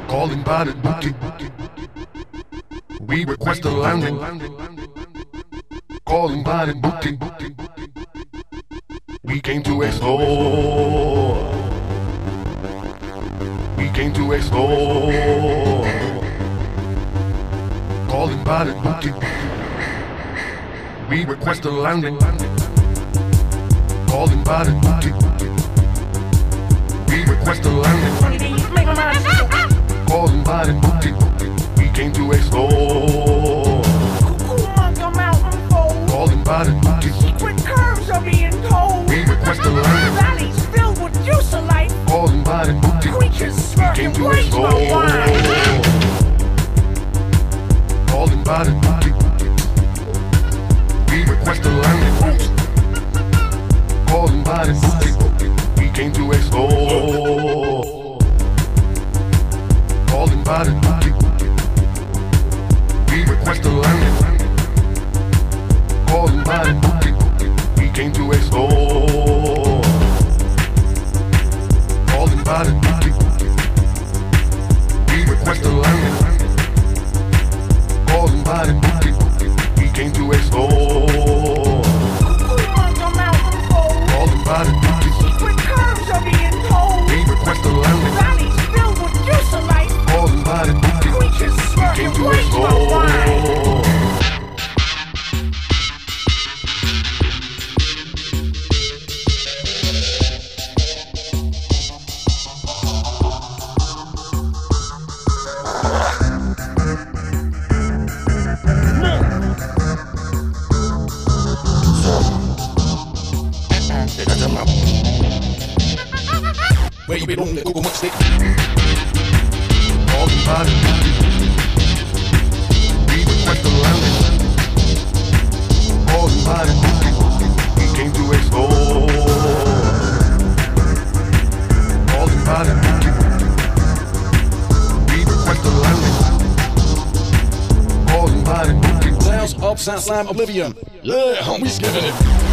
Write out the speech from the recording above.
calling by the booty. We request a landing, calling by the booty. We came to explore. We came to explore. Calling by the booty. We request a landing, calling by the booty. We request a landing, calling by the booty. We came to explore. Calling by the booty. Secret curves are being told. We request a landing, Valleys filled with juice of life. calling by the booty. Creatures We came smirking to waves of explore. wine. Calling by the booty. We request a landing, calling by the booty. We came to explore. Calling by the booty. We request a landing, calling by the booty. We came to explore. Calling by the booty. We request a landing, calling by the booty. We came to explore. Calling by the booty. Secret curves are being told. We request a landing, Valleys filled with juice of life. calling by the booty. Creatures We came smirking to waves of wine. explore. Where you been on the Google stick? Calling by the booty. We request a landing, calling by the booty. We came to explore. Calling by the booty. We request a landing, calling by the booty. Sounds of Sound Slam Oblivion. Yeah, homies giving it.